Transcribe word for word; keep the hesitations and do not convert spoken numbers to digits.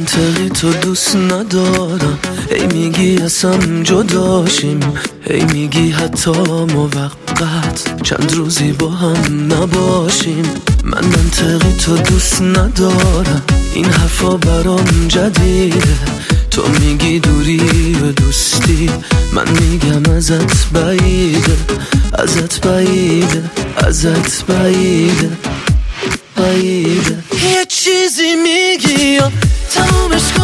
منطقی تو دوست ندارم، هی میگی اصلا جداشیم، هی میگی حتی موقت چند روزی با هم نباشیم. من منطقی تو دوست ندارم، این حرفا برام جدیده. تو میگی دوری و دوستی، من میگم ازت بعیده، ازت بعیده، ازت بعیده، بعیده. یه چیزی میگی یا تمومش کن